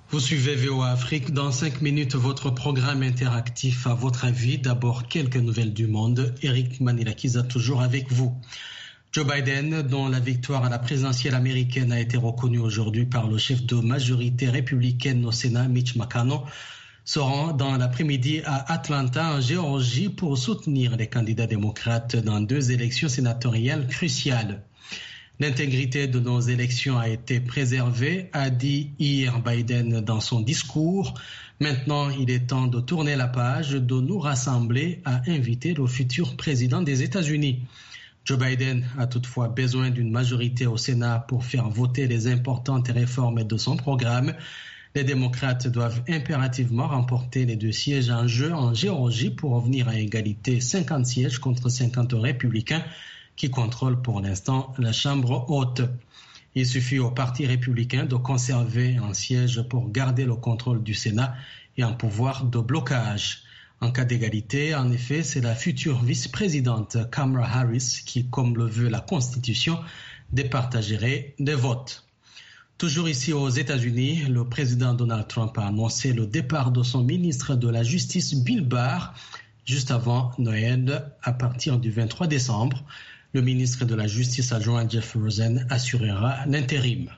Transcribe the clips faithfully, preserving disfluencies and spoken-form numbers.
Vous suivez V O A Afrique. Dans cinq minutes, votre programme interactif à votre avis. D'abord, quelques nouvelles du monde. Eric Manilakiza, toujours avec vous. Joe Biden, dont la victoire à la présidentielle américaine a été reconnue aujourd'hui par le chef de majorité républicaine au Sénat, Mitch McConnell, se rend dans l'après-midi à Atlanta, en Géorgie, pour soutenir les candidats démocrates dans deux élections sénatoriales cruciales. L'intégrité de nos élections a été préservée, a dit hier Biden dans son discours. Maintenant, il est temps de tourner la page, de nous rassembler, à inviter le futur président des États-Unis. Joe Biden a toutefois besoin d'une majorité au Sénat pour faire voter les importantes réformes de son programme. Les démocrates doivent impérativement remporter les deux sièges en jeu en Géorgie pour revenir à égalité cinquante sièges contre cinquante républicains qui contrôlent pour l'instant la Chambre haute. Il suffit au Parti républicain de conserver un siège pour garder le contrôle du Sénat et un pouvoir de blocage. En cas d'égalité, en effet, c'est la future vice-présidente Kamala Harris qui, comme le veut la Constitution, départagerait les votes. Toujours ici aux États-Unis, le président Donald Trump a annoncé le départ de son ministre de la Justice, Bill Barr, juste avant Noël, à partir du vingt-trois décembre. Le ministre de la Justice adjoint Jeff Rosen assurera l'intérim.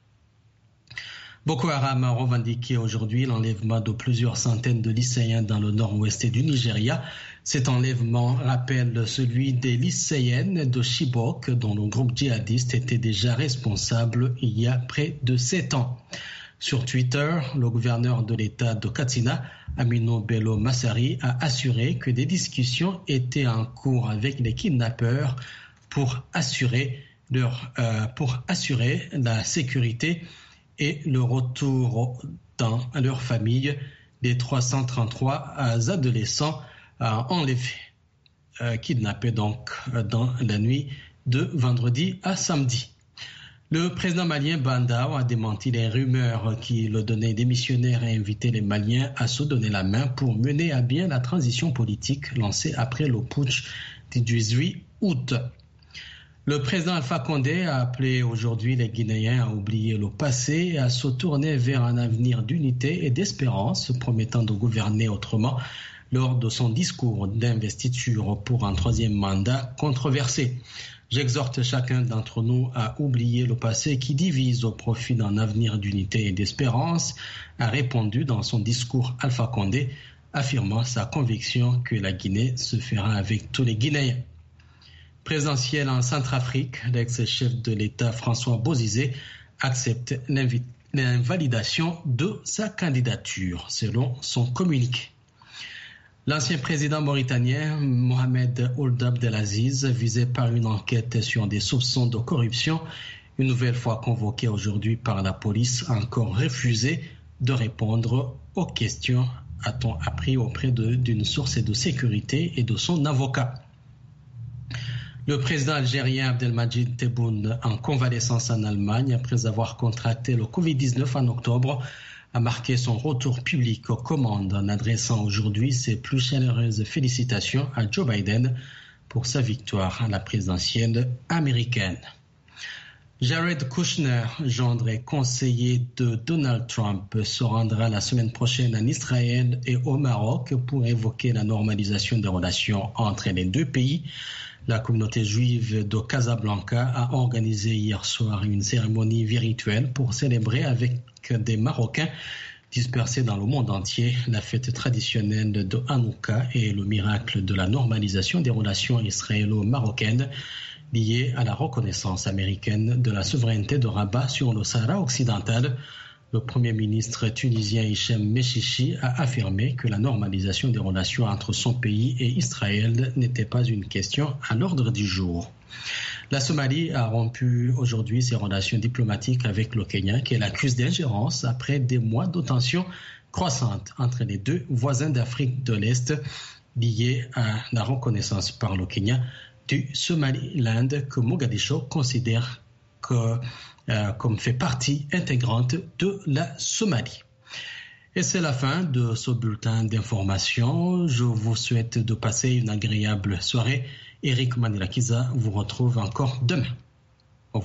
Boko Haram a revendiqué aujourd'hui l'enlèvement de plusieurs centaines de lycéens dans le nord-ouest du Nigeria. Cet enlèvement rappelle celui des lycéennes de Chibok, dont le groupe djihadiste était déjà responsable il y a près de sept ans. Sur Twitter, le gouverneur de l'État de Katsina, Aminu Bello Massari, a assuré que des discussions étaient en cours avec les kidnappeurs pour assurer, leur, euh, pour assurer la sécurité et le retour dans leur famille des trois cent trente-trois adolescents euh, enlevés, euh, kidnappés donc euh, dans la nuit de vendredi à samedi. Le président malien Bandao a démenti les rumeurs qui le donnaient démissionnaire et invité les Maliens à se donner la main pour mener à bien la transition politique lancée après le putsch du dix-huit août. Le président Alpha Condé a appelé aujourd'hui les Guinéens à oublier le passé et à se tourner vers un avenir d'unité et d'espérance, promettant de gouverner autrement lors de son discours d'investiture pour un troisième mandat controversé. J'exhorte chacun d'entre nous à oublier le passé qui divise au profit d'un avenir d'unité et d'espérance, a répondu dans son discours Alpha Condé, affirmant sa conviction que la Guinée se fera avec tous les Guinéens. Présidentiel en Centrafrique, l'ex-chef de l'État François Bozizé accepte l'invalidation de sa candidature, selon son communiqué. L'ancien président mauritanien Mohamed Ould Abdelaziz, visé par une enquête sur des soupçons de corruption, une nouvelle fois convoqué aujourd'hui par la police, a encore refusé de répondre aux questions, a-t-on appris auprès de, d'une source de sécurité et de son avocat. Le président algérien Abdelmadjid Tebboune, en convalescence en Allemagne après avoir contracté le covid dix-neuf en octobre, a marqué son retour public aux commandes en adressant aujourd'hui ses plus chaleureuses félicitations à Joe Biden pour sa victoire à la présidentielle américaine. Jared Kushner, gendre et conseiller de Donald Trump, se rendra la semaine prochaine en Israël et au Maroc pour évoquer la normalisation des relations entre les deux pays. La communauté juive de Casablanca a organisé hier soir une cérémonie virtuelle pour célébrer avec des Marocains dispersés dans le monde entier la fête traditionnelle de Hanouka et le miracle de la normalisation des relations israélo-marocaines liées à la reconnaissance américaine de la souveraineté de Rabat sur le Sahara occidental. Le Premier ministre tunisien Hichem Mechichi a affirmé que la normalisation des relations entre son pays et Israël n'était pas une question à l'ordre du jour. La Somalie a rompu aujourd'hui ses relations diplomatiques avec le Kenya, qui l'accuse d'ingérence après des mois de tensions croissantes entre les deux voisins d'Afrique de l'Est liés à la reconnaissance par le Kenya du Somaliland que Mogadiscio considère que Euh, comme fait partie intégrante de la Somalie. Et c'est la fin de ce bulletin d'information. Je vous souhaite de passer une agréable soirée. Eric Manilakiza vous retrouve encore demain.